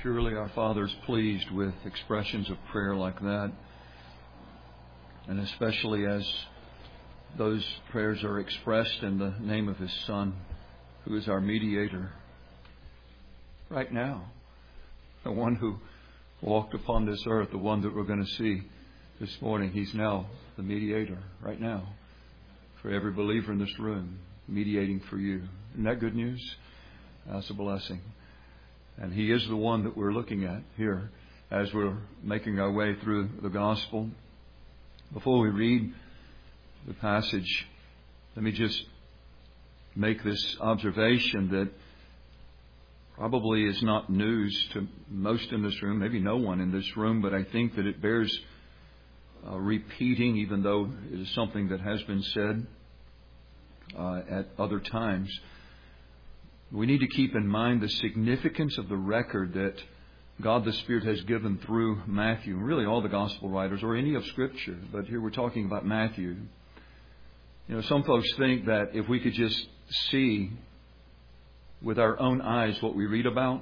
Surely our Father is pleased with expressions of prayer like that, and especially as those prayers are expressed in the name of His Son, who is our mediator right now, the one who walked upon this earth, the one that we're going to see this morning. He's now the mediator right now for every believer in this room, mediating for you. Isn't that good news? That's a blessing. And He is the one that we're looking at here as we're making our way through the Gospel. Before we read the passage, let me just make this observation that probably is not news to most in this room, maybe no one in this room, but I think that it bears repeating, even though it is something that has been said at other times. We need to keep in mind the significance of the record that God the Spirit has given through Matthew, really all the Gospel writers, or any of Scripture, but here we're talking about Matthew. You know, some folks think that if we could just see with our own eyes what we read about,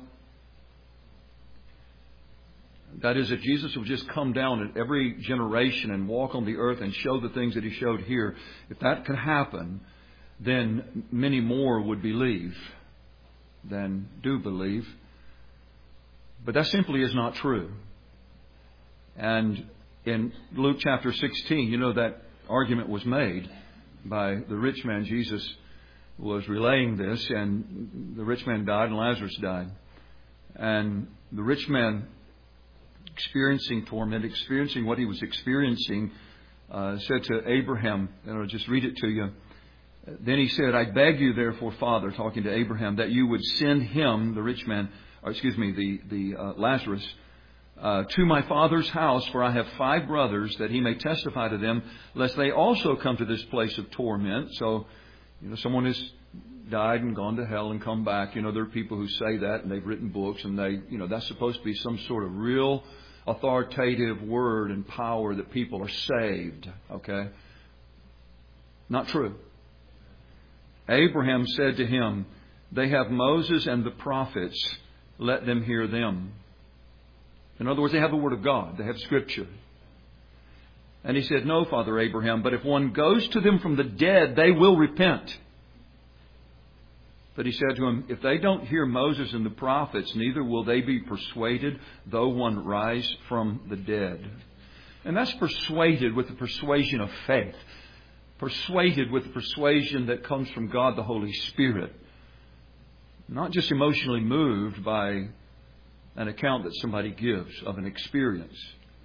that is, if Jesus would just come down at every generation and walk on the earth and show the things that He showed here, if that could happen, then many more would believe than do believe. But that simply is not true. And in Luke chapter 16, you know, that argument was made by the rich man. Jesus was relaying this, and the rich man died and Lazarus died. And the rich man, experiencing torment, experiencing what he was experiencing, said to Abraham, and I'll just read it to you. Then he said, I beg you, therefore, Father, talking to Abraham, that you would send him, the rich man, Lazarus, to my father's house, for I have 5 brothers, that he may testify to them, lest they also come to this place of torment. So, you know, someone has died and gone to hell and come back. You know, there are people who say that, and they've written books, and that's supposed to be some sort of real authoritative word and power that people are saved. Okay? Not true. Abraham said to him, they have Moses and the prophets, let them hear them. In other words, they have the Word of God. They have Scripture. And he said, no, Father Abraham, but if one goes to them from the dead, they will repent. But he said to him, if they don't hear Moses and the prophets, neither will they be persuaded, though one rise from the dead. And that's persuaded with the persuasion of faith. Persuaded with the persuasion that comes from God the Holy Spirit. Not just emotionally moved by an account that somebody gives of an experience.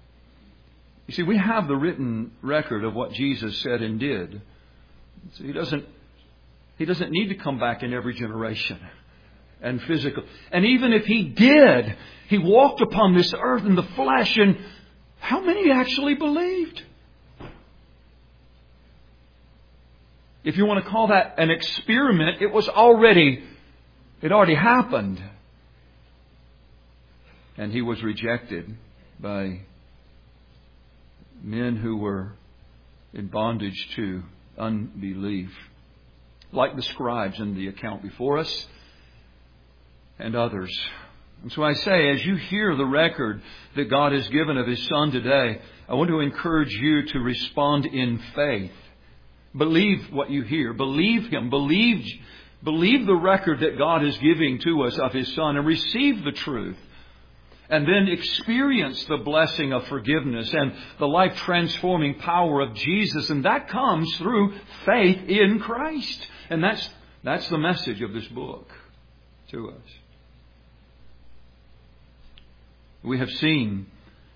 You see, we have the written record of what Jesus said and did. So He doesn't need to come back in every generation and physical. And even if He did, He walked upon this earth in the flesh, and how many actually believed? If you want to call that an experiment, it already happened. And He was rejected by men who were in bondage to unbelief, like the scribes in the account before us and others. And so I say, as you hear the record that God has given of His Son today, I want to encourage you to respond in faith. Believe what you hear. Believe Him. Believe the record that God is giving to us of His Son, and receive the truth. And then experience the blessing of forgiveness and the life-transforming power of Jesus. And that comes through faith in Christ. And that's the message of this book to us. We have seen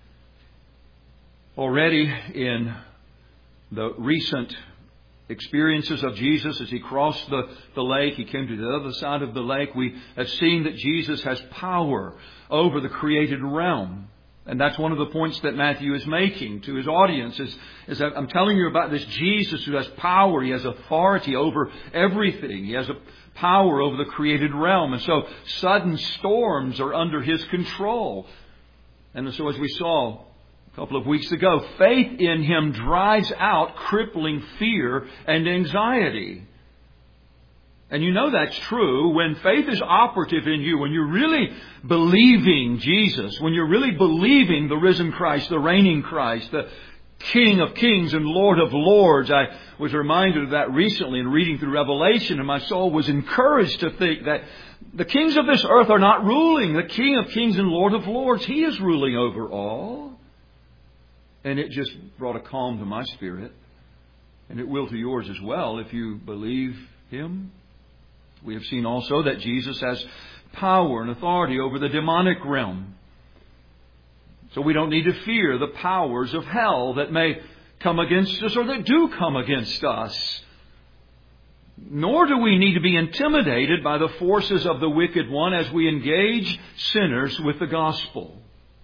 already in the recent experiences of Jesus as He crossed the lake. He came to the other side of the lake. We have seen that Jesus has power over the created realm. And that's one of the points that Matthew is making to his audience is that I'm telling you about this Jesus who has power. He has authority over everything. He has a power over the created realm. And so sudden storms are under His control. And so as we saw a couple of weeks ago, faith in Him drives out crippling fear and anxiety. And you know that's true when faith is operative in you, when you're really believing Jesus, when you're really believing the risen Christ, the reigning Christ, the King of Kings and Lord of Lords. I was reminded of that recently in reading through Revelation, and my soul was encouraged to think that the kings of this earth are not ruling. The King of Kings and Lord of Lords, He is ruling over all. And it just brought a calm to my spirit. And it will to yours as well if you believe Him. We have seen also that Jesus has power and authority over the demonic realm. So we don't need to fear the powers of hell that may come against us or that do come against us. Nor do we need to be intimidated by the forces of the wicked one as we engage sinners with the gospel.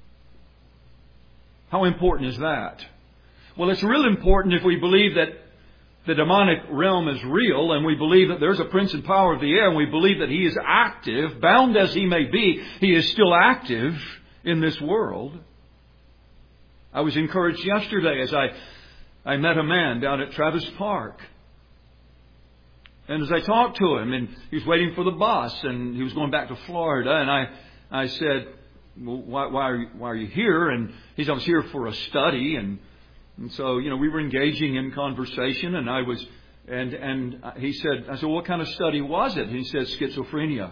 How important is that? Well, it's real important if we believe that the demonic realm is real, and we believe that there's a prince and power of the air, and we believe that he is active, bound as he may be, he is still active in this world. I was encouraged yesterday as I met a man down at Travis Park. And as I talked to him, and he was waiting for the bus, and he was going back to Florida, and I said, well, why are you here? And he said, I was here for a study, and so, we were engaging in conversation, and he said, I said, well, what kind of study was it? And he said, schizophrenia.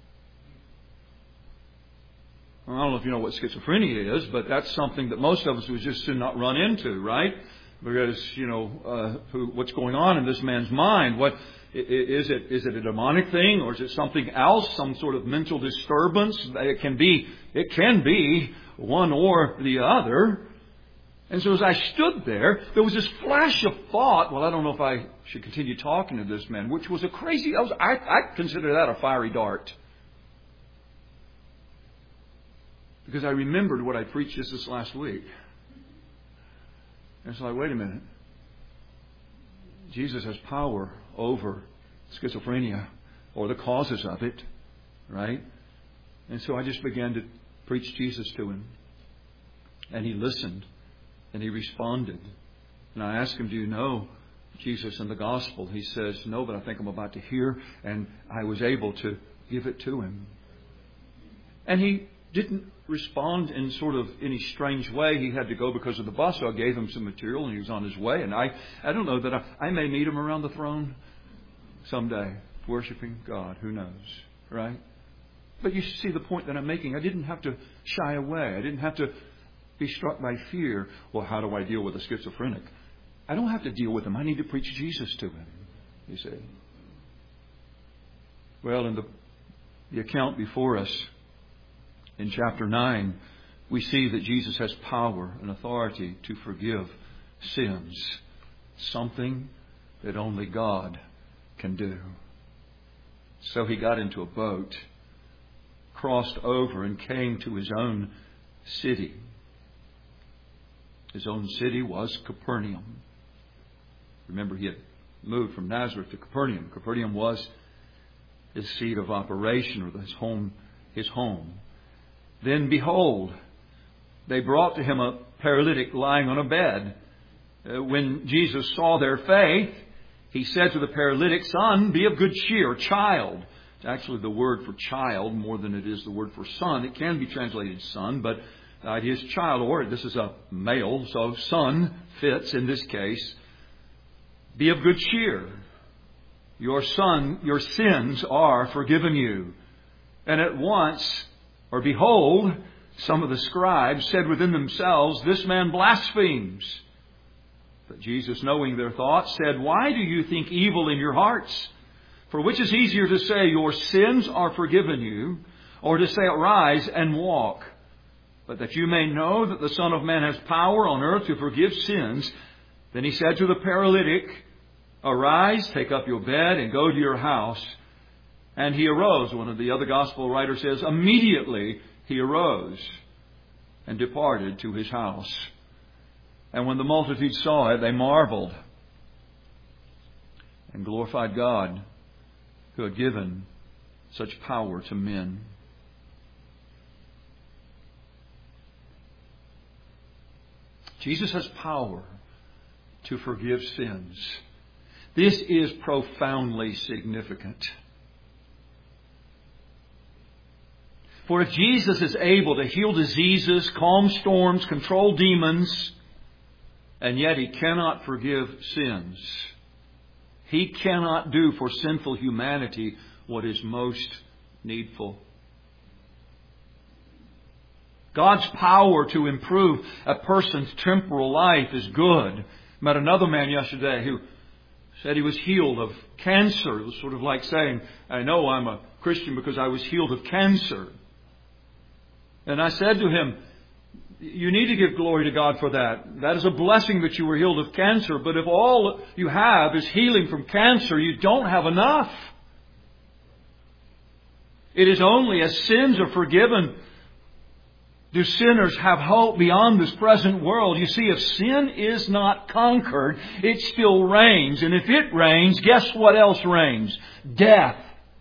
Well, I don't know if you know what schizophrenia is, but that's something that most of us would just not run into, right? Because, what's going on in this man's mind? What is it? Is it a demonic thing, or is it something else? Some sort of mental disturbance? It can be one or the other. And so as I stood there was this flash of thought. Well, I don't know if I should continue talking to this man, which was I consider that a fiery dart. Because I remembered what I preached just this last week. And it's like, wait a minute. Jesus has power over schizophrenia or the causes of it, right? And so I just began to preach Jesus to him. And he listened. And he responded. And I asked him, do you know Jesus and the gospel? He says, no, but I think I'm about to hear. And I was able to give it to him. And he didn't respond in sort of any strange way. He had to go because of the bus, so I gave him some material and he was on his way. And I don't know that I may meet him around the throne someday, worshiping God. Who knows, right? But you see the point that I'm making. I didn't have to shy away. I didn't have to be struck by fear. Well, how do I deal with a schizophrenic? I don't have to deal with him. I need to preach Jesus to him, you see. Well, in the account before us, in chapter 9, we see that Jesus has power and authority to forgive sins. Something that only God can do. So he got into a boat, crossed over, and came to his own city. His own city was Capernaum. Remember, he had moved from Nazareth to Capernaum. Capernaum was his seat of operation, or his home. Then behold, they brought to him a paralytic lying on a bed. When Jesus saw their faith, he said to the paralytic, son, be of good cheer, child. It's actually the word for child more than it is the word for son. It can be translated son, but the idea is child, or this is a male, so son fits in this case. Be of good cheer. Your sins are forgiven you. And at once, or behold, some of the scribes said within themselves, this man blasphemes. But Jesus, knowing their thoughts, said, why do you think evil in your hearts? For which is easier to say, your sins are forgiven you, or to say, arise and walk? But that you may know that the Son of Man has power on earth to forgive sins. Then he said to the paralytic, arise, take up your bed, and go to your house. And he arose. One of the other gospel writers says, immediately he arose and departed to his house. And when the multitude saw it, they marveled and glorified God who had given such power to men. Jesus has power to forgive sins. This is profoundly significant. For if Jesus is able to heal diseases, calm storms, control demons, and yet He cannot forgive sins, He cannot do for sinful humanity what is most needful. God's power to improve a person's temporal life is good. Met another man yesterday who said he was healed of cancer. It was sort of like saying, I know I'm a Christian because I was healed of cancer. And I said to him, you need to give glory to God for that. That is a blessing that you were healed of cancer. But if all you have is healing from cancer, you don't have enough. It is only as sins are forgiven do sinners have hope beyond this present world. You see, if sin is not conquered, it still reigns. And if it reigns, guess what else reigns? Death.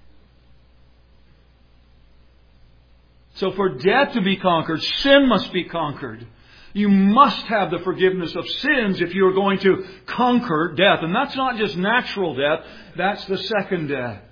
So for death to be conquered, sin must be conquered. You must have the forgiveness of sins if you're going to conquer death. And that's not just natural death, that's the second death.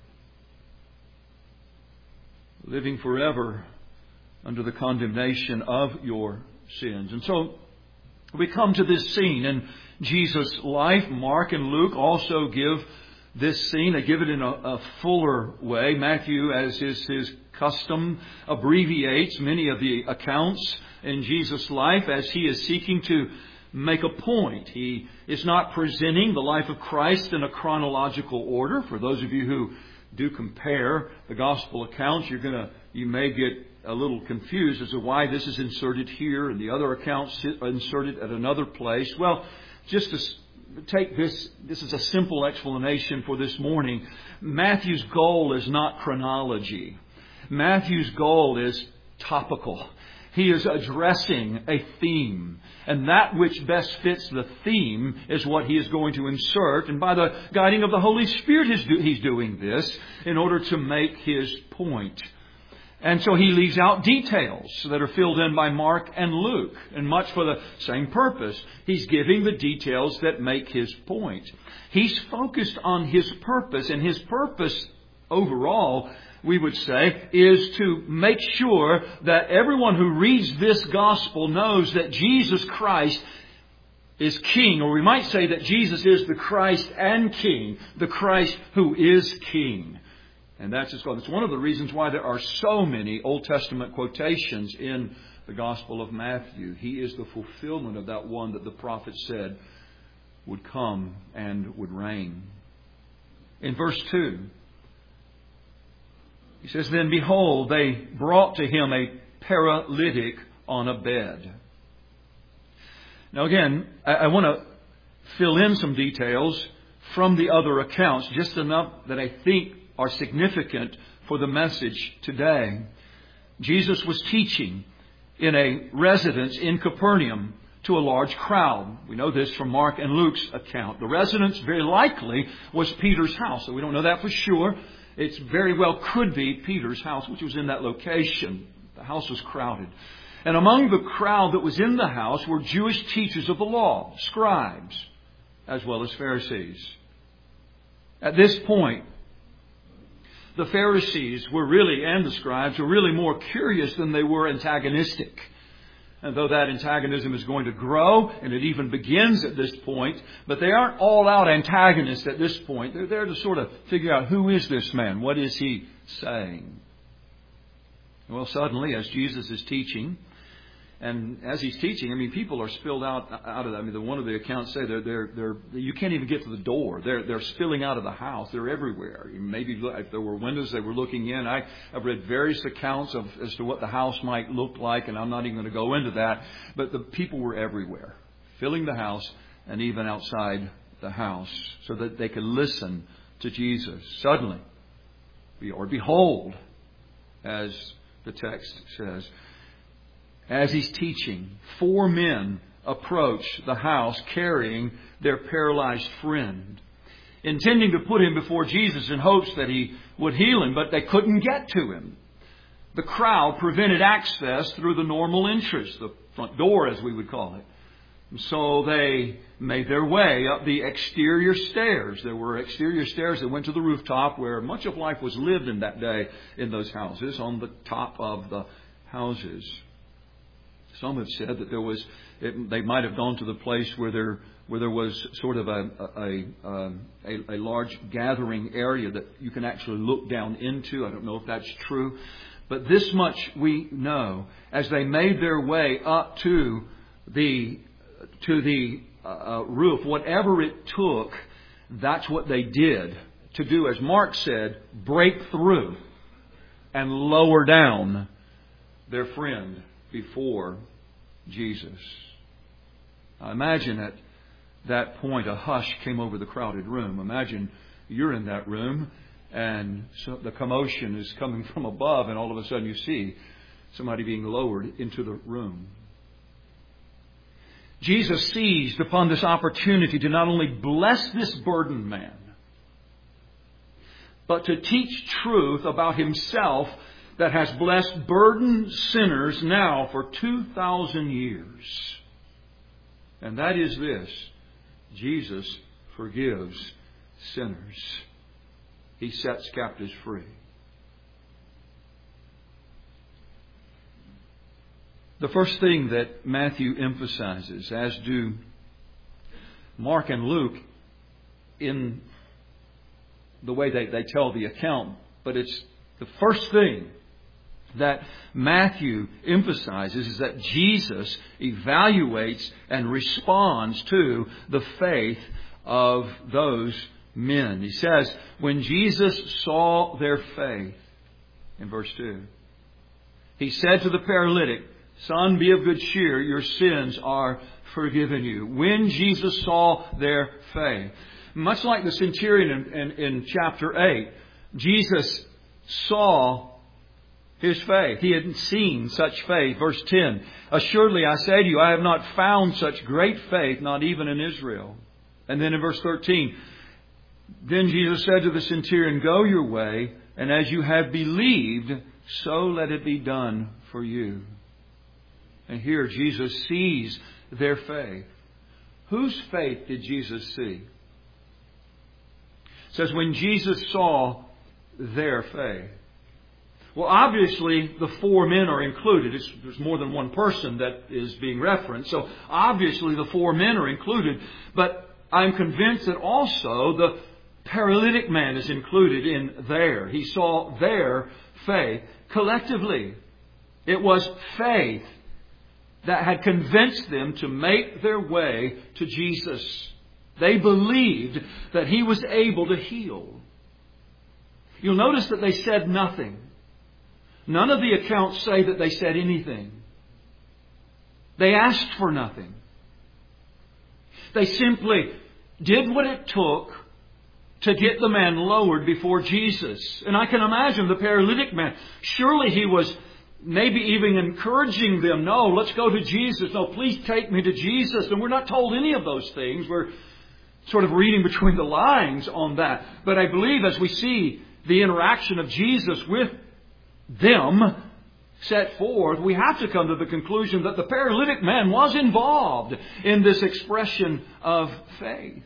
Living forever under the condemnation of your sins. And so we come to this scene in Jesus' life. Mark and Luke also give this scene. They give it in a fuller way. Matthew, as is his custom, abbreviates many of the accounts in Jesus' life as he is seeking to make a point. He is not presenting the life of Christ in a chronological order. For those of you who do compare the gospel accounts, you may get a little confused as to why this is inserted here and the other accounts inserted at another place. Well, just to take this is a simple explanation for this morning. Matthew's goal is not chronology. Matthew's goal is topical. He is addressing a theme. And that which best fits the theme is what he is going to insert. And by the guiding of the Holy Spirit, he's doing this in order to make his point. And so he leaves out details that are filled in by Mark and Luke. And much for the same purpose. He's giving the details that make his point. He's focused on his purpose. And his purpose overall, we would say, is to make sure that everyone who reads this gospel knows that Jesus Christ is King. Or we might say that Jesus is the Christ and King. The Christ who is King. And that's his goal. It's one of the reasons why there are so many Old Testament quotations in the Gospel of Matthew. He is the fulfillment of that one that the prophet said would come and would reign. In verse 2, he says, Then behold, they brought to him a paralytic on a bed. Now again, I want to fill in some details from the other accounts, just enough that I think are significant for the message today. Jesus was teaching in a residence in Capernaum to a large crowd. We know this from Mark and Luke's account. The residence very likely was Peter's house. So we don't know that for sure. It very well could be Peter's house, which was in that location. The house was crowded. And among the crowd that was in the house were Jewish teachers of the law, scribes, as well as Pharisees. At this point, the Pharisees and the scribes were really more curious than they were antagonistic. And though that antagonism is going to grow, and it even begins at this point, but they aren't all-out antagonists at this point. They're there to sort of figure out, who is this man? What is he saying? Well, suddenly, as Jesus is teaching, and as he's teaching, people are spilled out of that. One of the accounts say they're you can't even get to the door. They're spilling out of the house. They're everywhere. Maybe if there were windows, they were looking in. I've read various accounts as to what the house might look like, and I'm not even going to go into that. But the people were everywhere, filling the house and even outside the house, so that they could listen to Jesus. Suddenly, or behold, as the text says, as he's teaching, 4 men approach the house carrying their paralyzed friend, intending to put him before Jesus in hopes that he would heal him, but they couldn't get to him. The crowd prevented access through the normal entrance, the front door as we would call it. So they made their way up the exterior stairs. There were exterior stairs that went to the rooftop where much of life was lived in that day in those houses, on the top of the houses. Some have said that they might have gone to the place where there was sort of a large gathering area that you can actually look down into. I don't know if that's true. But this much we know. As they made their way up to the roof, whatever it took, that's what they did to do, as Mark said, break through and lower down their friend before Jesus. Now imagine at that point a hush came over the crowded room. Imagine you're in that room and so the commotion is coming from above, and all of a sudden you see somebody being lowered into the room. Jesus seized upon this opportunity to not only bless this burdened man, but to teach truth about Himself that has blessed burdened sinners now for 2,000 years. And that is this: Jesus forgives sinners. He sets captives free. The first thing that Matthew emphasizes, as do Mark and Luke in the way they tell the account, but it's the first thing that Matthew emphasizes is that Jesus evaluates and responds to the faith of those men. He says, when Jesus saw their faith, in verse 2, He said to the paralytic, "Son, be of good cheer, your sins are forgiven you." When Jesus saw their faith. Much like the centurion in chapter 8, Jesus saw his faith. He had seen such faith. Verse 10, "Assuredly I say to you, I have not found such great faith, not even in Israel." And then in verse 13, "Then Jesus said to the centurion, Go your way, and as you have believed, so let it be done for you." And here Jesus sees their faith. Whose faith did Jesus see? It says, when Jesus saw their faith. Well, obviously, the four men are included. There's more than one person that is being referenced. So, obviously, the four men are included. But I'm convinced that also the paralytic man is included in there. He saw their faith collectively. It was faith that had convinced them to make their way to Jesus. They believed that He was able to heal. You'll notice that they said nothing. None of the accounts say that they said anything. They asked for nothing. They simply did what it took to get the man lowered before Jesus. And I can imagine the paralytic man. Surely he was maybe even encouraging them. No, let's go to Jesus. No, please take me to Jesus. And we're not told any of those things. We're sort of reading between the lines on that. But I believe as we see the interaction of Jesus with them set forth, we have to come to the conclusion that the paralytic man was involved in this expression of faith.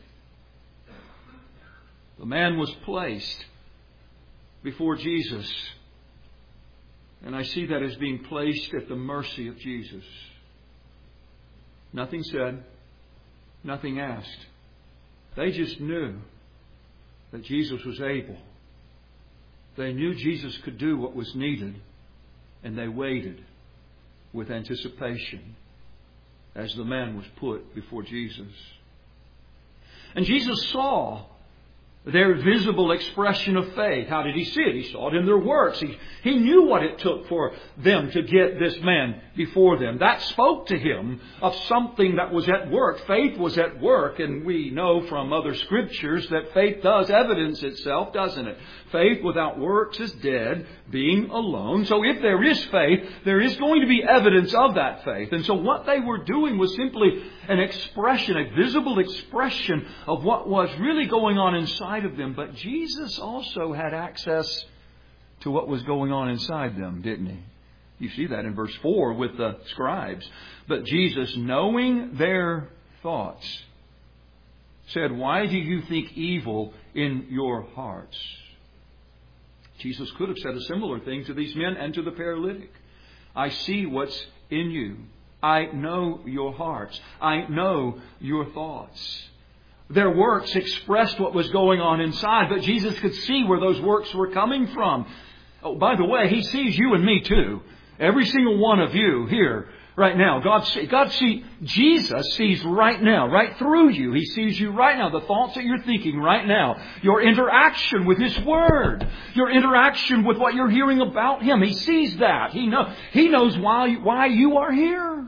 The man was placed before Jesus. And I see that as being placed at the mercy of Jesus. Nothing said, nothing asked. They just knew that Jesus was able. They knew Jesus could do what was needed. And they waited with anticipation as the man was put before Jesus. And Jesus saw their visible expression of faith. How did He see it? He saw it in their works. He knew what it took for them to get this man before them. That spoke to Him of something that was at work. Faith was at work. And we know from other scriptures that faith does evidence itself, doesn't it? Faith without works is dead, being alone. So if there is faith, there is going to be evidence of that faith. And so what they were doing was simply an expression, a visible expression of what was really going on inside of them. But Jesus also had access to what was going on inside them, didn't He? You see that in verse 4 with the scribes. But Jesus, knowing their thoughts, said, "Why do you think evil in your hearts?" Jesus could have said a similar thing to these men and to the paralytic. I see what's in you. I know your hearts. I know your thoughts. Their works expressed what was going on inside, but Jesus could see where those works were coming from. Oh, by the way, He sees you and me too. Every single one of you here right now. Jesus sees right now, right through you. He sees you right now, the thoughts that you're thinking right now, your interaction with His Word, your interaction with what you're hearing about Him. He sees that. He knows why you are here.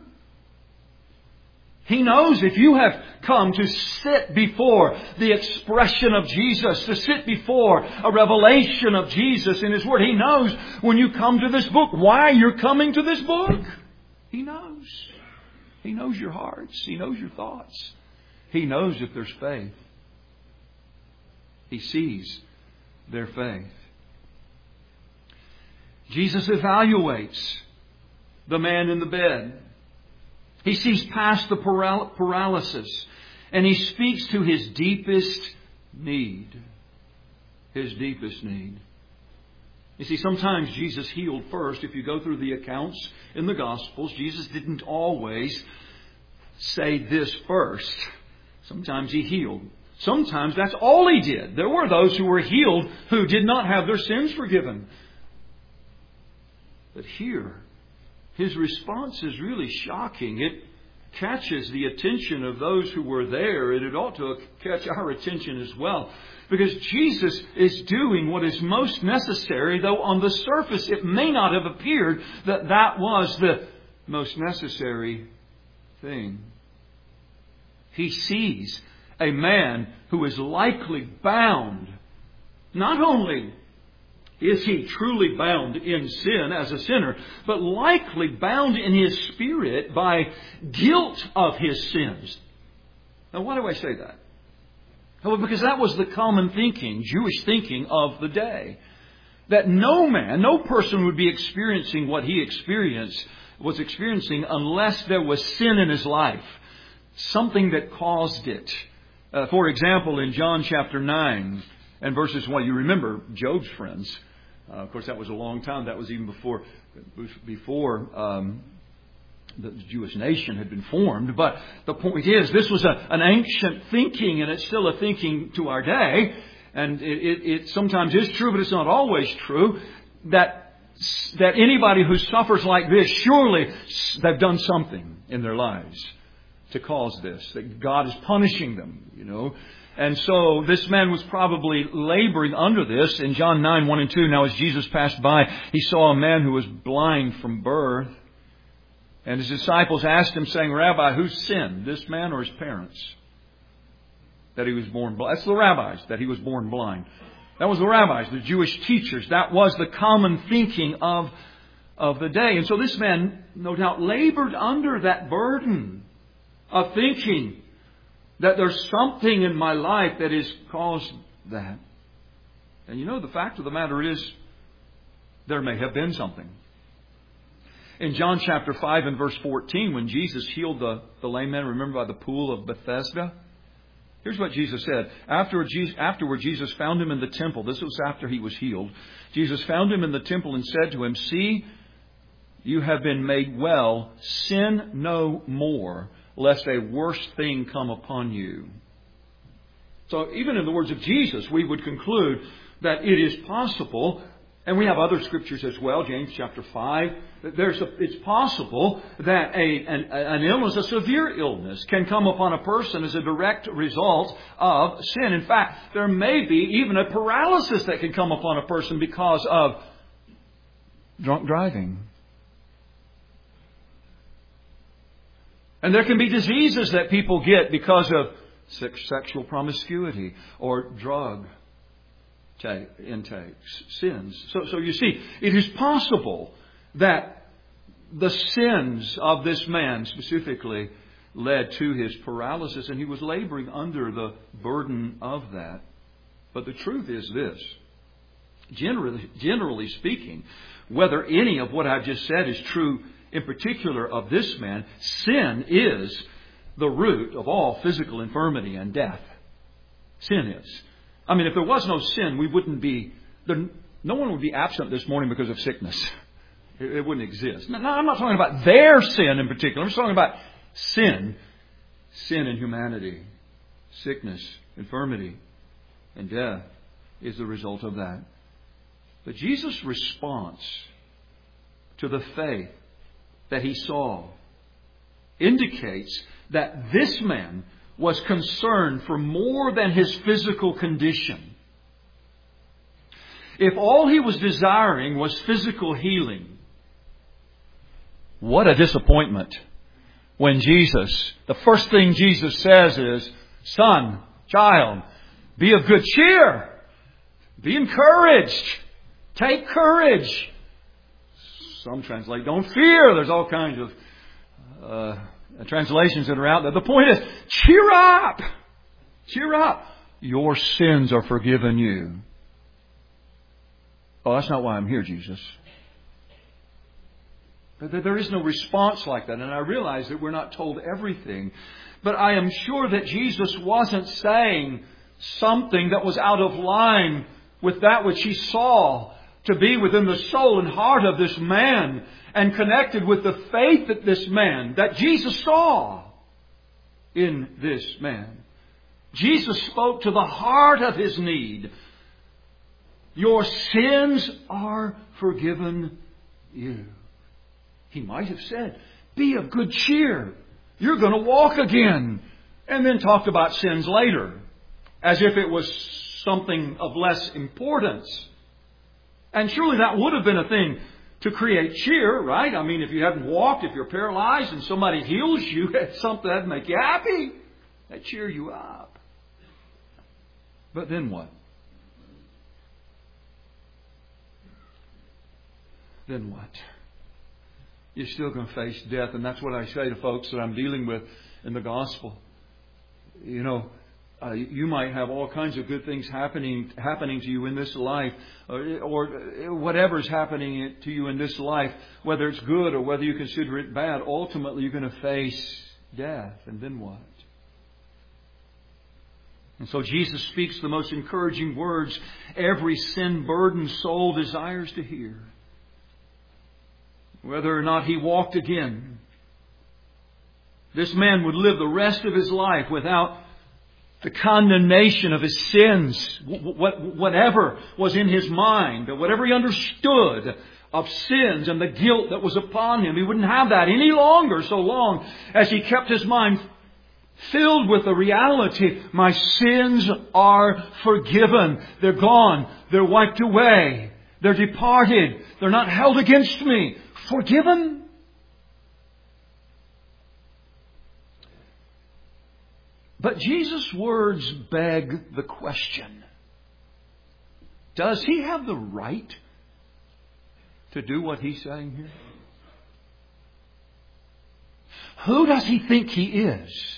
He knows if you have come to sit before the expression of Jesus, to sit before a revelation of Jesus in His Word. He knows when you come to this book why you're coming to this book. He knows. He knows your hearts. He knows your thoughts. He knows if there's faith. He sees their faith. Jesus evaluates the man in the bed. He sees past the paralysis and He speaks to his deepest need. His deepest need. You see, sometimes Jesus healed first. If you go through the accounts in the Gospels, Jesus didn't always say this first. Sometimes He healed. Sometimes that's all He did. There were those who were healed who did not have their sins forgiven. But here, His response is really shocking. It catches the attention of those who were there, and it ought to catch our attention as well. Because Jesus is doing what is most necessary, though on the surface it may not have appeared that that was the most necessary thing. He sees a man who is likely bound. Not only is he truly bound in sin as a sinner, but likely bound in his spirit by guilt of his sins. Now, why do I say that? Well, because that was the common thinking, Jewish thinking of the day. That no man, no person would be experiencing what he was experiencing unless there was sin in his life. Something that caused it. For example, in John chapter 9 and verses 1, you remember Job's friends. Of course, that was a long time. That was even before the Jewish nation had been formed. But the point is, this was an ancient thinking, and it's still a thinking to our day. And it sometimes is true, but it's not always true, that anybody who suffers like this, surely they've done something in their lives to cause this. That God is punishing them, And so this man was probably laboring under this. In John 9, 1 and 2, now as Jesus passed by, He saw a man who was blind from birth. And His disciples asked Him, saying, Rabbi, who sinned, this man or his parents, that he was born blind? That's the rabbis, that he was born blind. That was the rabbis, the Jewish teachers. That was the common thinking of the day. And so this man, no doubt, labored under that burden of thinking that there's something in my life that has caused that. And the fact of the matter is, there may have been something. In John chapter 5 and verse 14, when Jesus healed the lame man, remember by the pool of Bethesda? Here's what Jesus said. Afterward, Jesus found him in the temple. This was after he was healed. Jesus found him in the temple and said to him, See, you have been made well. Sin no more, lest a worse thing come upon you. So even in the words of Jesus, we would conclude that it is possible, and we have other scriptures as well, James chapter 5, that it's possible that an illness, a severe illness, can come upon a person as a direct result of sin. In fact, there may be even a paralysis that can come upon a person because of drunk driving. And there can be diseases that people get because of sexual promiscuity or drug intakes, sins. So you see, it is possible that the sins of this man specifically led to his paralysis, and he was laboring under the burden of that. But the truth is this. Generally speaking, whether any of what I've just said is true in particular of this man, sin is the root of all physical infirmity and death. Sin is. I mean, if there was no sin, we wouldn't be... no one would be absent this morning because of sickness. It wouldn't exist. No, I'm not talking about their sin in particular. I'm just talking about sin. Sin in humanity. Sickness, infirmity, and death is the result of that. But Jesus' response to the faith that he saw indicates that this man was concerned for more than his physical condition. If all he was desiring was physical healing, what a disappointment when Jesus, the first thing Jesus says is, "Son, child, be of good cheer. Be encouraged. Take courage." Some translate, "Don't fear." There's all kinds of translations that are out there. The point is, cheer up. Cheer up. Your sins are forgiven you. Oh, that's not why I'm here, Jesus. There is no response like that. And I realize that we're not told everything. But I am sure that Jesus wasn't saying something that was out of line with that which he saw to be within the soul and heart of this man, and connected with the faith that this man, that Jesus saw in this man. Jesus spoke to the heart of his need. Your sins are forgiven you. He might have said, be of good cheer. You're going to walk again. And then talked about sins later, as if it was something of less importance. And surely that would have been a thing to create cheer, right? I mean, if you haven't walked, if you're paralyzed and somebody heals you, it's something that'd make you happy. That'd cheer you up. But then what? Then what? You're still going to face death. And that's what I say to folks that I'm dealing with in the gospel. You know, you might have all kinds of good things happening to you in this life, or whatever's happening to you in this life, whether it's good or whether you consider it bad. Ultimately, you're going to face death. And then what? And so Jesus speaks the most encouraging words every sin-burdened soul desires to hear. Whether or not he walked again, this man would live the rest of his life without the condemnation of his sins, whatever was in his mind, whatever he understood of sins and the guilt that was upon him. He wouldn't have that any longer, so long as he kept his mind filled with the reality, my sins are forgiven. They're gone. They're wiped away. They're departed. They're not held against me. Forgiven. But Jesus' words beg the question. Does he have the right to do what he's saying here? Who does he think he is?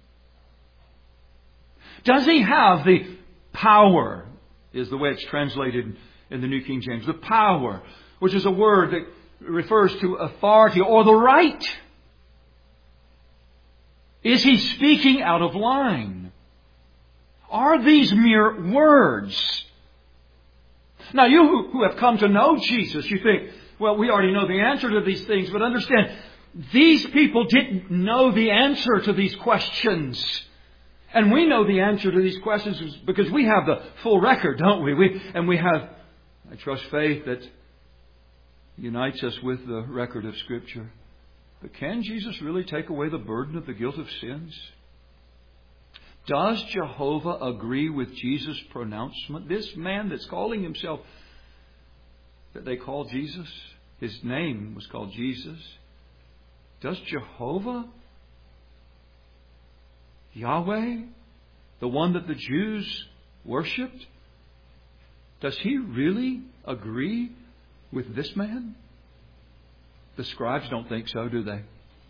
Does he have the power, is the way it's translated in the New King James, the power, which is a word that refers to authority or the right? Is he speaking out of line? Are these mere words? Now, you who have come to know Jesus, you think, well, we already know the answer to these things, but understand, these people didn't know the answer to these questions. And we know the answer to these questions because we have the full record, don't we? We have, I trust, faith that unites us with the record of Scripture. But can Jesus really take away the burden of the guilt of sins? Does Jehovah agree with Jesus' pronouncement? This man that's calling himself, that they call Jesus, his name was called Jesus. Does Jehovah, Yahweh, the one that the Jews worshipped, does he really agree with this man? The scribes don't think so, do they?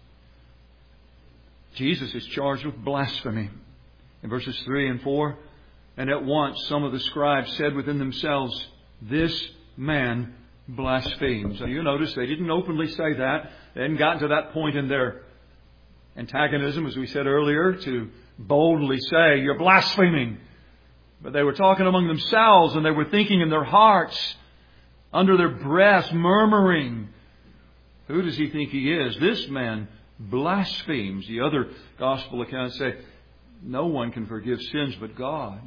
Jesus is charged with blasphemy. In verses 3 and 4, and at once some of the scribes said within themselves, This man blasphemes. You notice they didn't openly say that. They hadn't gotten to that point in their antagonism, as we said earlier, to boldly say, "You're blaspheming." But they were talking among themselves, and they were thinking in their hearts, under their breaths, murmuring, "Who does he think he is? This man blasphemes." The other gospel accounts say, no one can forgive sins but God.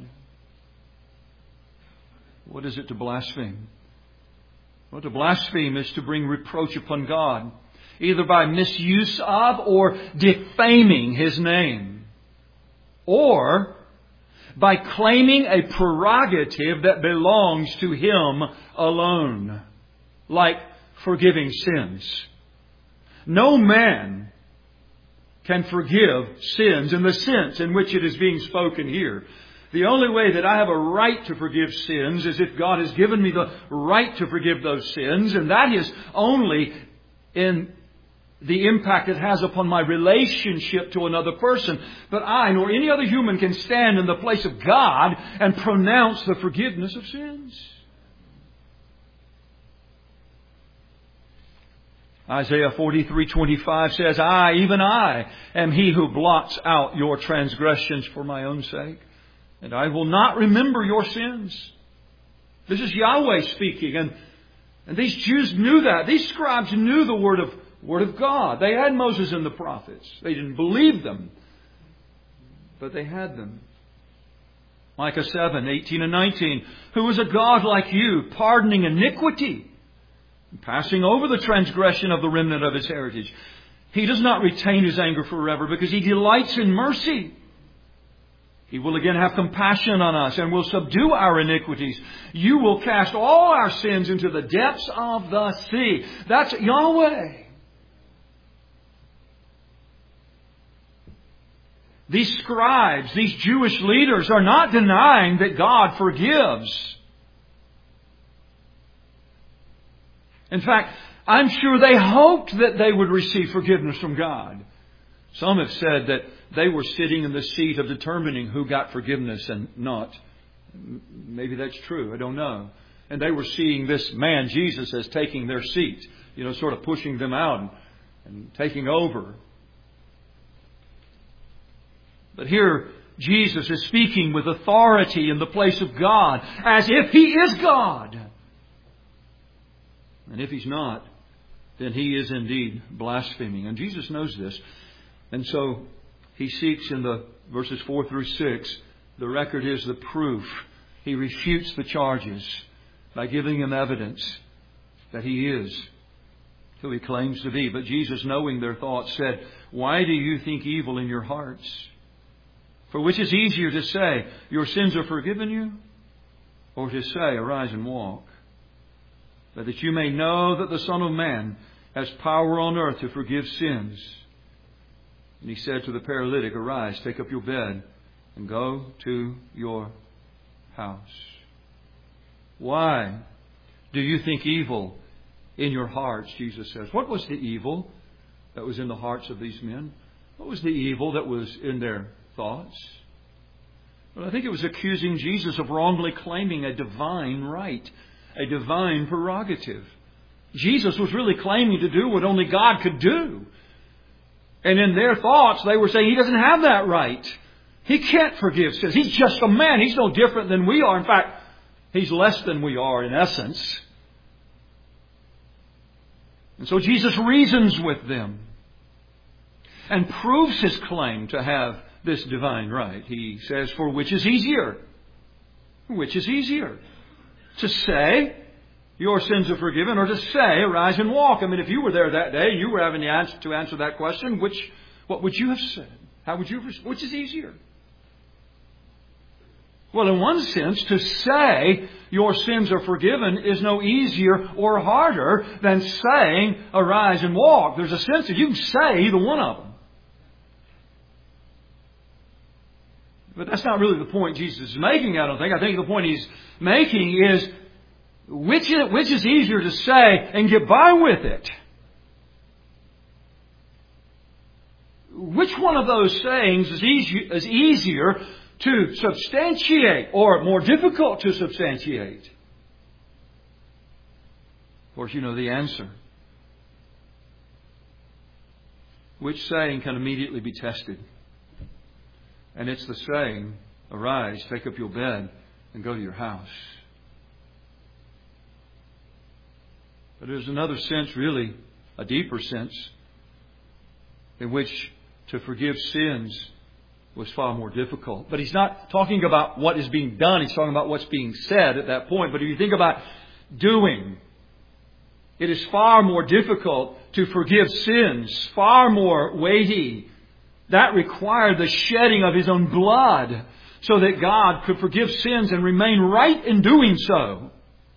What is it to blaspheme? Well, to blaspheme is to bring reproach upon God, either by misuse of or defaming His name, or by claiming a prerogative that belongs to Him alone, like forgiving sins. No man can forgive sins in the sense in which it is being spoken here. The only way that I have a right to forgive sins is if God has given me the right to forgive those sins, and that is only in the impact it has upon my relationship to another person. But I, nor any other human, can stand in the place of God and pronounce the forgiveness of sins. Isaiah 43:25 says, "I, even I, am He who blots out your transgressions for my own sake, and I will not remember your sins." This is Yahweh speaking, and these Jews knew that. These scribes knew the Word of God. They had Moses and the prophets. They didn't believe them, but they had them. Micah 7:18 and 19, "Who is a God like you, pardoning iniquity, passing over the transgression of the remnant of His heritage? He does not retain His anger forever, because He delights in mercy. He will again have compassion on us and will subdue our iniquities. You will cast all our sins into the depths of the sea." That's Yahweh. These scribes, these Jewish leaders, are not denying that God forgives. In fact, I'm sure they hoped that they would receive forgiveness from God. Some have said that they were sitting in the seat of determining who got forgiveness and not. Maybe that's true. I don't know. And they were seeing this man, Jesus, as taking their seat, sort of pushing them out and taking over. But here, Jesus is speaking with authority in the place of God, as if He is God. And if He's not, then He is indeed blaspheming. And Jesus knows this. And so He seeks in the verses 4 through 6, the record is the proof. He refutes the charges by giving them evidence that He is who He claims to be. But Jesus, knowing their thoughts, said, "Why do you think evil in your hearts? For which is easier to say, 'Your sins are forgiven you,' or to say, 'Arise and walk'? But that you may know that the Son of Man has power on earth to forgive sins." And He said to the paralytic, "Arise, take up your bed, and go to your house." Why do you think evil in your hearts, Jesus says. What was the evil that was in the hearts of these men? What was the evil that was in their thoughts? Well, I think it was accusing Jesus of wrongly claiming a divine right, a divine prerogative. Jesus was really claiming to do what only God could do. And in their thoughts, they were saying He doesn't have that right. He can't forgive sins. He's just a man. He's no different than we are. In fact, He's less than we are in essence. And so Jesus reasons with them and proves His claim to have this divine right. He says, "For which is easier?" Which is easier? To say, "Your sins are forgiven," or to say, "Arise and walk"? I mean, if you were there that day, you were having to answer that question, what would you have said? How would you have responded? Which is easier? Well, in one sense, to say your sins are forgiven is no easier or harder than saying, "Arise and walk." There's a sense that you can say either one of them. But that's not really the point Jesus is making, I don't think. I think the point He's making is, which is easier to say and get by with it? Which one of those sayings is easier to substantiate or more difficult to substantiate? Of course, you know the answer. Which saying can immediately be tested? And it's the saying, arise, take up your bed, and go to your house. But there's another sense, really, a deeper sense, in which to forgive sins was far more difficult. But he's not talking about what is being done, he's talking about what's being said at that point. But if you think about doing, it is far more difficult to forgive sins, far more weighty. That required the shedding of His own blood so that God could forgive sins and remain right in doing so.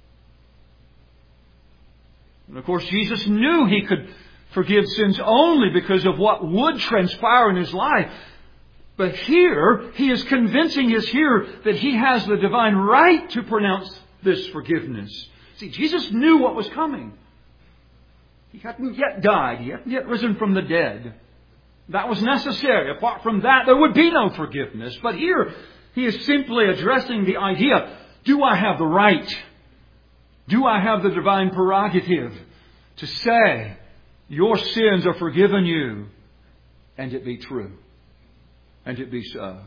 And of course, Jesus knew He could forgive sins only because of what would transpire in His life. But here, He is convincing His hearer that He has the divine right to pronounce this forgiveness. See, Jesus knew what was coming. He hadn't yet died. He hadn't yet risen from the dead. That was necessary. Apart from that, there would be no forgiveness. But here, He is simply addressing the idea, do I have the right? Do I have the divine prerogative to say, your sins are forgiven you, and it be true, and it be so?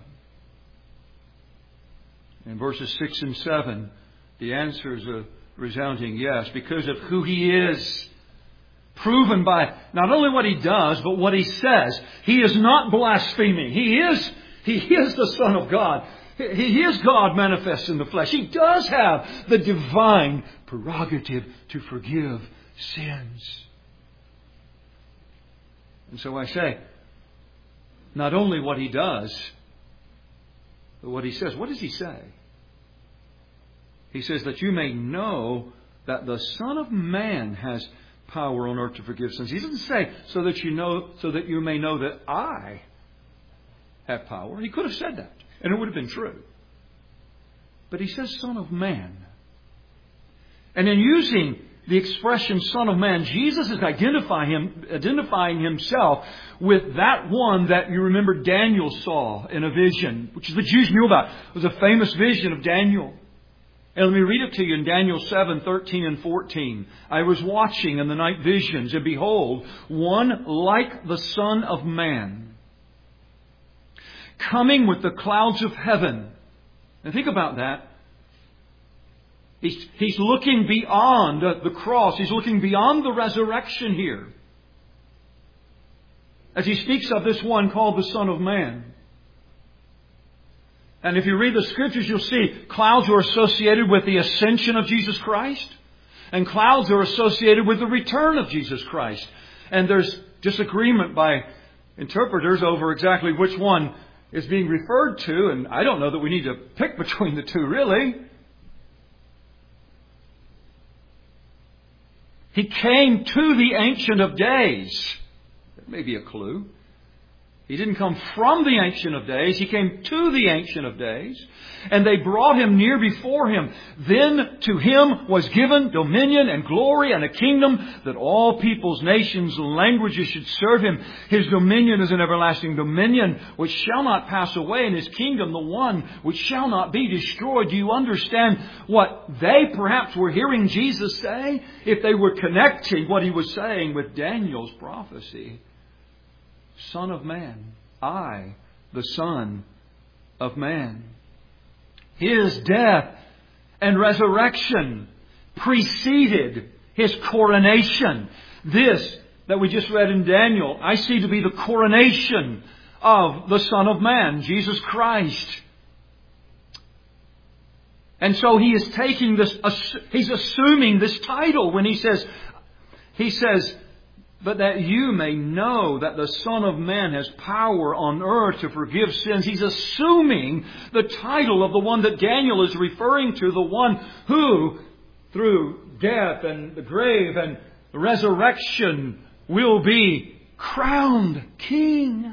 In verses 6 and 7, the answer is a resounding yes, because of who He is. Proven by not only what He does, but what He says. He is not blaspheming. He is the Son of God. He is God manifest in the flesh. He does have the divine prerogative to forgive sins. And so I say, not only what He does, but what He says. What does He say? He says that you may know that the Son of Man has power on earth to forgive sins. He doesn't say so that you may know that I have power. He could have said that, and it would have been true. But He says Son of Man. And in using the expression Son of Man, Jesus is identifying Himself with that one that you remember Daniel saw in a vision, which the Jews knew about. It was a famous vision of Daniel. And let me read it to you in Daniel 7, 13 and 14. I was watching in the night visions, and behold, one like the Son of Man, coming with the clouds of heaven. And think about that. He's looking beyond the cross. He's looking beyond the resurrection here, as He speaks of this one called the Son of Man. And if you read the Scriptures, you'll see clouds are associated with the ascension of Jesus Christ, and clouds are associated with the return of Jesus Christ. And there's disagreement by interpreters over exactly which one is being referred to, and I don't know that we need to pick between the two, really. He came to the Ancient of Days. That may be a clue. He didn't come from the Ancient of Days. He came to the Ancient of Days. And they brought Him near before Him. Then to Him was given dominion and glory and a kingdom, that all peoples, nations, and languages should serve Him. His dominion is an everlasting dominion which shall not pass away, and His kingdom the one which shall not be destroyed. Do you understand what they perhaps were hearing Jesus say? If they were connecting what He was saying with Daniel's prophecy. Son of Man, I, the Son of Man. His death and resurrection preceded His coronation. This that we just read in Daniel, I see to be the coronation of the Son of Man, Jesus Christ. And so He is taking this, He's assuming this title when He says, but that you may know that the Son of Man has power on earth to forgive sins. He's assuming the title of the one that Daniel is referring to, the one who, through death and the grave and the resurrection, will be crowned King.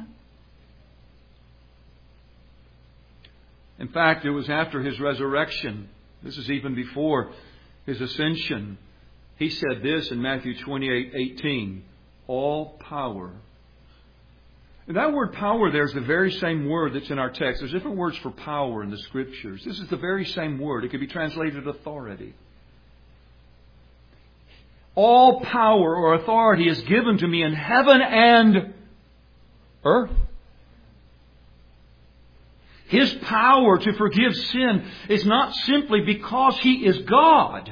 In fact, it was after His resurrection. This is even before His ascension. He said this in Matthew 28:18. All power. And that word power there is the very same word that's in our text. There's different words for power in the Scriptures. This is the very same word. It could be translated authority. All power or authority is given to me in heaven and earth. His power to forgive sin is not simply because He is God,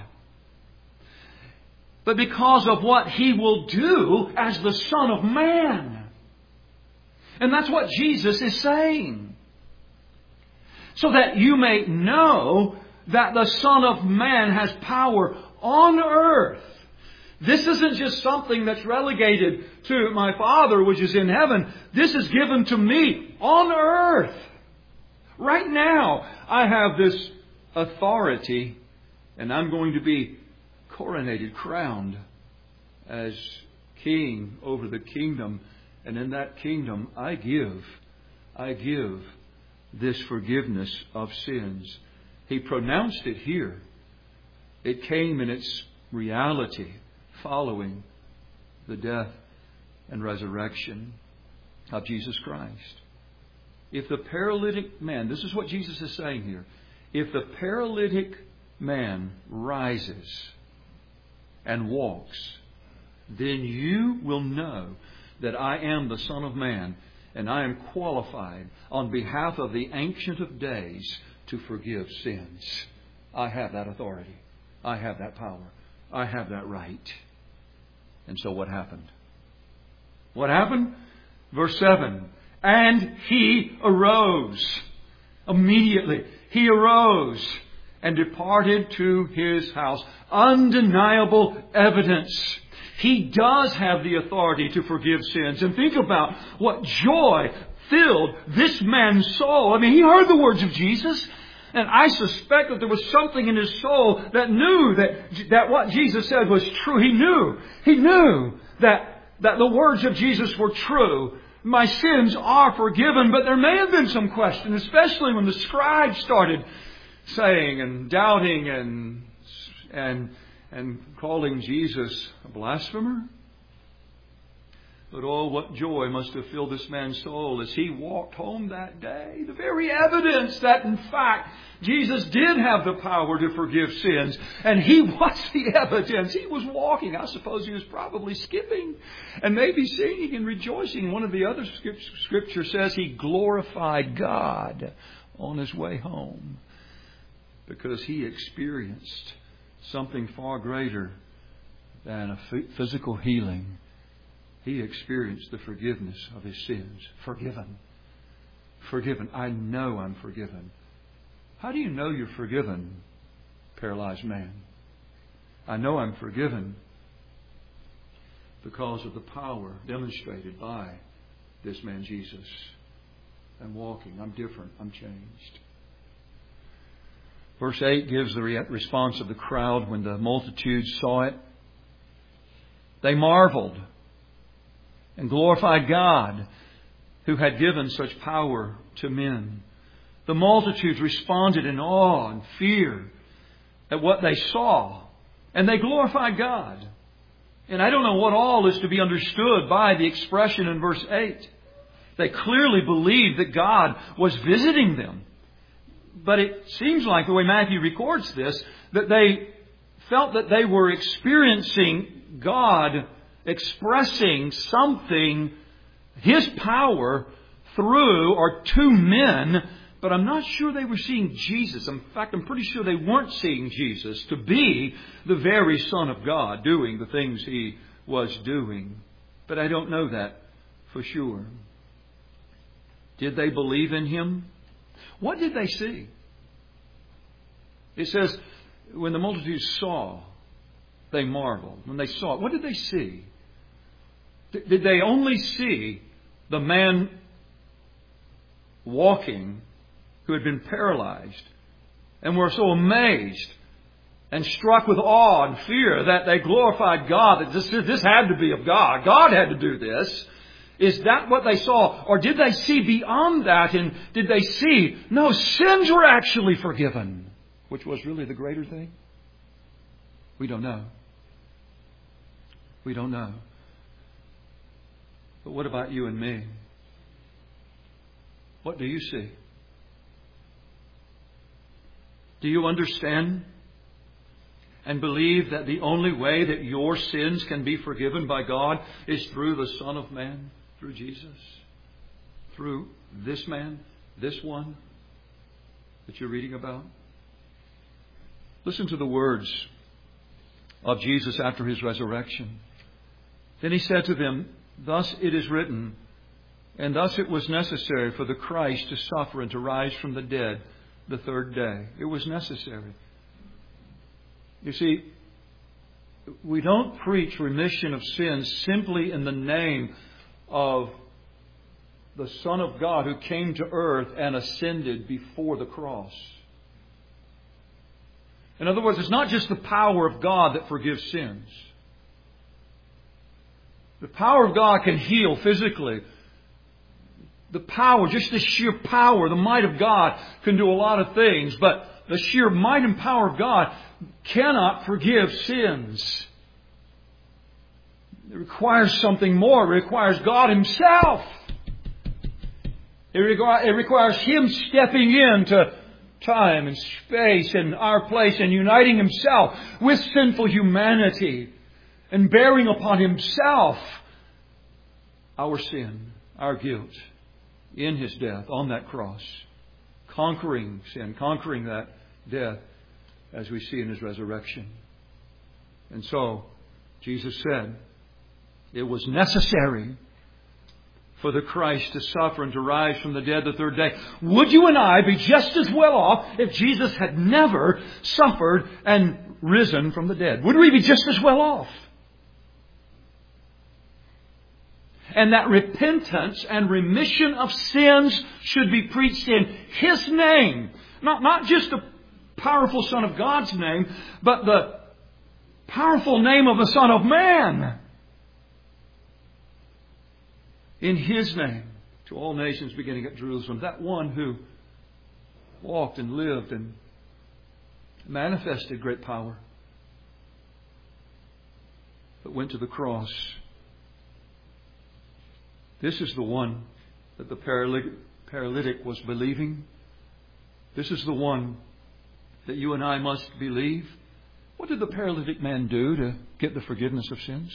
but because of what He will do as the Son of Man. And that's what Jesus is saying. So that you may know that the Son of Man has power on earth. This isn't just something that's relegated to my Father which is in heaven. This is given to me on earth. Right now, I have this authority, and I'm going to be coronated, crowned as king over the kingdom. And in that kingdom, I give this forgiveness of sins. He pronounced it here. It came in its reality following the death and resurrection of Jesus Christ. If the paralytic man, this is what Jesus is saying here, if the paralytic man rises and walks, then you will know that I am the Son of Man, and I am qualified on behalf of the Ancient of Days to forgive sins. I have that authority. I have that power. I have that right. And so what happened? What happened? Verse 7. And he arose. Immediately, he arose and departed to his house. Undeniable evidence. He does have the authority to forgive sins. And think about what joy filled this man's soul. I mean, he heard the words of Jesus. And I suspect that there was something in his soul that knew that what Jesus said was true. He knew that the words of Jesus were true. My sins are forgiven, but there may have been some question, especially when the scribes started saying and doubting and calling Jesus a blasphemer. But oh, what joy must have filled this man's soul as he walked home that day. The very evidence that, in fact, Jesus did have the power to forgive sins. And he was the evidence. He was walking. I suppose he was probably skipping and maybe singing and rejoicing. One of the other scriptures says he glorified God on his way home because he experienced something far greater than a physical healing. He experienced the forgiveness of his sins. Forgiven. Forgiven. I know I'm forgiven. How do you know you're forgiven, paralyzed man? I know I'm forgiven because of the power demonstrated by this man Jesus. I'm walking. I'm different. I'm changed. Verse 8 gives the response of the crowd when the multitude saw it. They marveled and glorified God who had given such power to men. The multitudes responded in awe and fear at what they saw, and they glorified God. And I don't know what all is to be understood by the expression in verse 8. They clearly believed that God was visiting them. But it seems like the way Matthew records this, that they felt that they were experiencing God expressing something, His power, through or to men. But I'm not sure they were seeing Jesus. In fact, I'm pretty sure they weren't seeing Jesus to be the very Son of God doing the things He was doing. But I don't know that for sure. Did they believe in Him? What did they see? It says, when the multitude saw, they marveled. When they saw it, what did they see? Did they only see the man walking who had been paralyzed and were so amazed and struck with awe and fear that they glorified God, that this had to be of God. God had to do this. Is that what they saw? Or did they see beyond that? And did they see, no, sins were actually forgiven, which was really the greater thing? We don't know. We don't know. But what about you and me? What do you see? Do you understand? and believe that the only way that your sins can be forgiven by God is through the Son of Man, through Jesus? Through this man, this one that you're reading about? Listen to the words of Jesus after His resurrection. Then He said to them, "Thus it is written, and thus it was necessary for the Christ to suffer and to rise from the dead the third day." It was necessary. You see, we don't preach remission of sins simply in the name of the Son of God who came to earth and ascended before the cross. In other words, it's not just the power of God that forgives sins. The power of God can heal physically. The power, just the sheer power, the might of God can do a lot of things, but the sheer might and power of God cannot forgive sins. It requires something more. It requires God Himself. It requires Him stepping into time and space and our place and uniting Himself with sinful humanity and bearing upon Himself our sin, our guilt in His death on that cross. Conquering sin, conquering that death as we see in His resurrection. And so, Jesus said, it was necessary for the Christ to suffer and to rise from the dead the third day. Would you and I be just as well off if Jesus had never suffered and risen from the dead? Would we be just as well off? And that repentance and remission of sins should be preached in His name. Not just the powerful Son of God's name, but the powerful name of the Son of Man. In His name, to all nations beginning at Jerusalem. That one who walked and lived and manifested great power, but went to the cross. This is the one that the paralytic was believing. This is the one that you and I must believe. What did the paralytic man do to get the forgiveness of sins?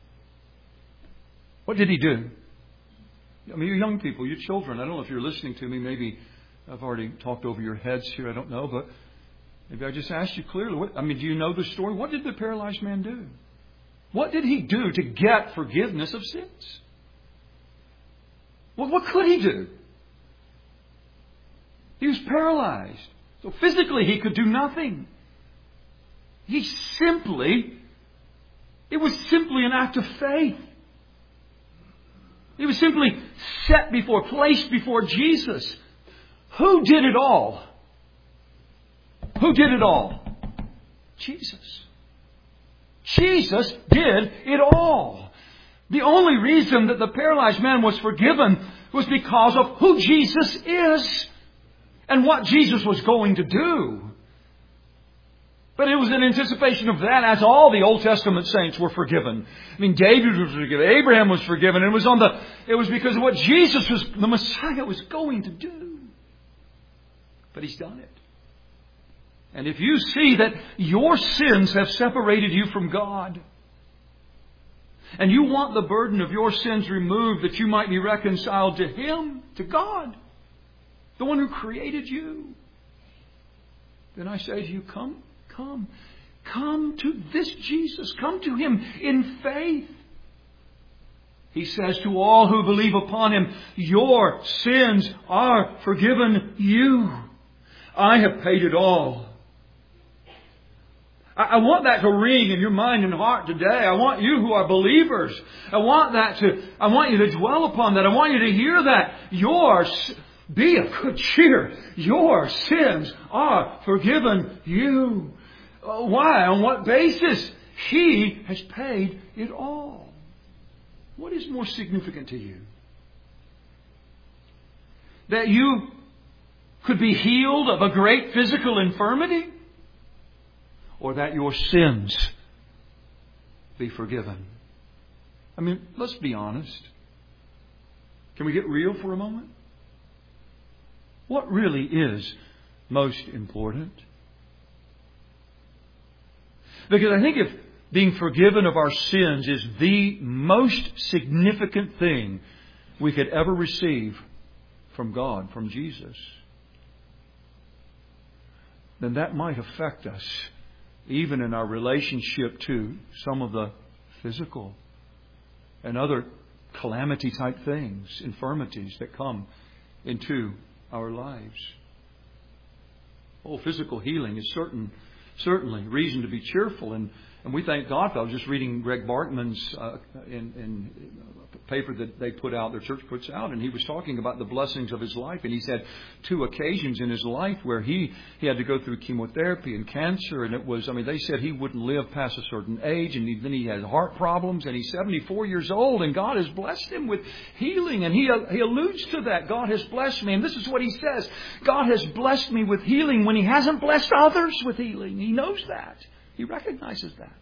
What did he do? I mean, you young people, you children, I don't know if you're listening to me. Maybe I've already talked over your heads here. I don't know. But maybe I just asked you clearly. Do you know the story? What did the paralyzed man do? What did he do to get forgiveness of sins? What could he do? He was paralyzed. So physically he could do nothing. It was simply an act of faith. He was simply placed before Jesus. Who did it all? Who did it all? Jesus. Jesus did it all. The only reason that the paralyzed man was forgiven was because of who Jesus is and what Jesus was going to do. But it was in anticipation of that as all the Old Testament saints were forgiven. I mean, David was forgiven. Abraham was forgiven. It was because of what Jesus the Messiah was going to do. But He's done it. And if you see that your sins have separated you from God, and you want the burden of your sins removed that you might be reconciled to Him, to God, the one who created you, then I say to you, come to this Jesus. Come to Him in faith. He says to all who believe upon Him, your sins are forgiven you. I have paid it all. I want that to ring in your mind and heart today. I want you who are believers. I want you to dwell upon that. I want you to hear that. Be of good cheer. Your sins are forgiven you. Why? On what basis? He has paid it all. What is more significant to you? That you could be healed of a great physical infirmity? Or that your sins be forgiven? I mean, let's be honest. Can we get real for a moment? What really is most important? Because I think if being forgiven of our sins is the most significant thing we could ever receive from God, from Jesus, then that might affect us even in our relationship to some of the physical and other calamity type things, infirmities that come into our lives. Oh, physical healing is certainly reason to be cheerful, and we thank God. I was just reading Greg Bartman's in a paper that they put out, their church puts out, and he was talking about the blessings of his life. And he said 2 occasions in his life where he had to go through chemotherapy and cancer, and it was, they said he wouldn't live past a certain age, and then he had heart problems, and he's 74 years old, and God has blessed him with healing, and he alludes to that. God has blessed me, and this is what he says: God has blessed me with healing when He hasn't blessed others with healing. He knows that. He recognizes that.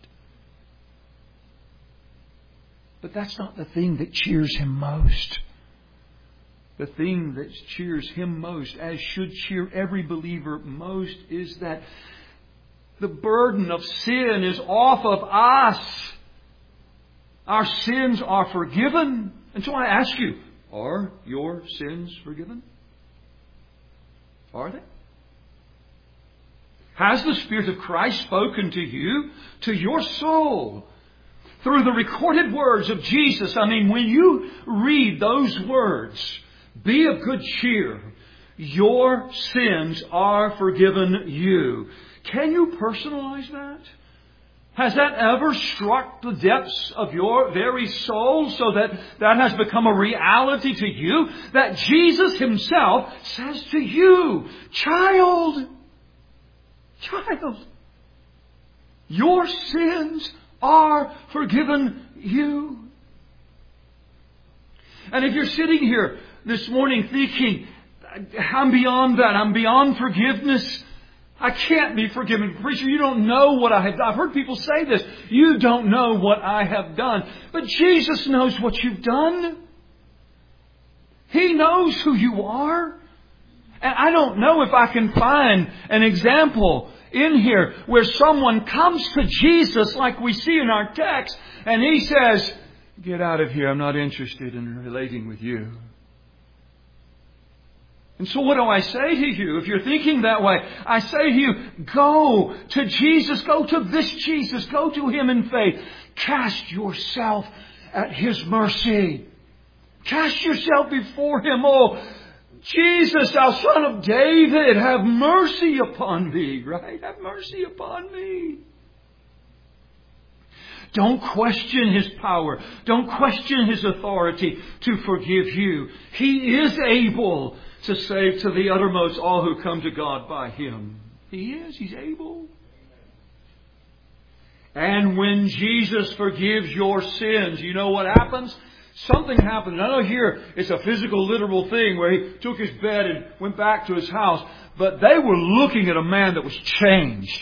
But that's not the thing that cheers him most. The thing that cheers him most, as should cheer every believer most, is that the burden of sin is off of us. Our sins are forgiven. And so I ask you, are your sins forgiven? Are they? Has the Spirit of Christ spoken to you, to your soul, through the recorded words of Jesus? When you read those words, be of good cheer. Your sins are forgiven you. Can you personalize that? Has that ever struck the depths of your very soul so that that has become a reality to you? That Jesus Himself says to you, child, your sins are forgiven you. And if you're sitting here this morning thinking, I'm beyond that, I'm beyond forgiveness, I can't be forgiven. Preacher, you don't know what I have done. I've heard people say this. You don't know what I have done. But Jesus knows what you've done. He knows who you are. And I don't know if I can find an example in here where someone comes to Jesus like we see in our text, and He says, get out of here, I'm not interested in relating with you. And so what do I say to you? If you're thinking that way, I say to you, go to Jesus, go to this Jesus, go to Him in faith. Cast yourself at His mercy. Cast yourself before Him. Oh, Jesus, thou Son of David, have mercy upon me, right? Have mercy upon me. Don't question His power. Don't question His authority to forgive you. He is able to save to the uttermost all who come to God by Him. He is. He's able. And when Jesus forgives your sins, you know what happens? Something happened. I know here it's a physical, literal thing where He took His bed and went back to His house. But they were looking at a man that was changed.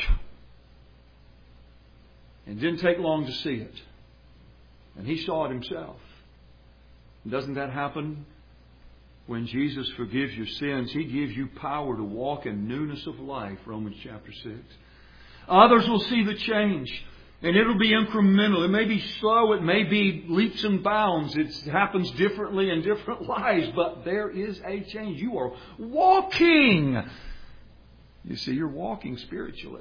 It didn't take long to see it. And he saw it himself. And doesn't that happen? When Jesus forgives your sins, He gives you power to walk in newness of life, Romans chapter 6. Others will see the change. And it'll be incremental. It may be slow. It may be leaps and bounds. It happens differently in different lives. But there is a change. You are walking. You see, you're walking spiritually.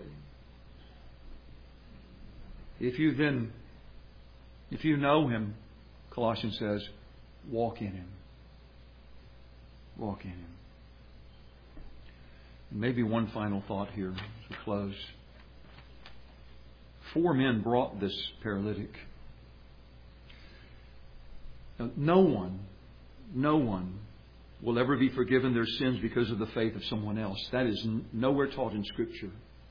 If you know Him, Colossians says, walk in Him. Walk in Him. And maybe one final thought here as we close. 4 men brought this paralytic. Now, no one will ever be forgiven their sins because of the faith of someone else. That is nowhere taught in Scripture.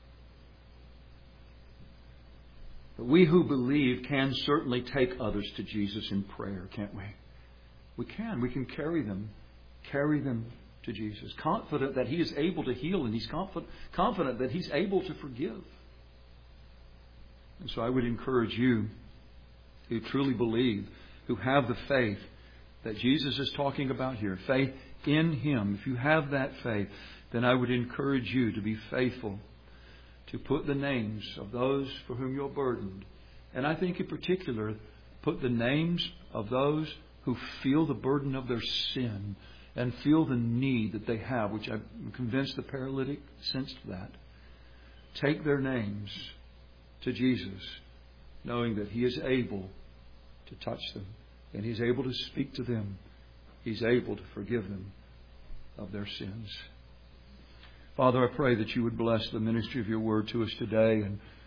But we who believe can certainly take others to Jesus in prayer, can't we? We can. We can carry them to Jesus. Confident that He is able to heal, and He's confident that He's able to forgive. And so I would encourage you who truly believe, who have the faith that Jesus is talking about here, faith in Him. If you have that faith, then I would encourage you to be faithful to put the names of those for whom you're burdened. And I think in particular, put the names of those who feel the burden of their sin and feel the need that they have, which I'm convinced the paralytic sensed that. Take their names to Jesus, knowing that He is able to touch them and He's able to speak to them. He's able to forgive them of their sins. Father, I pray that You would bless the ministry of Your word to us today, and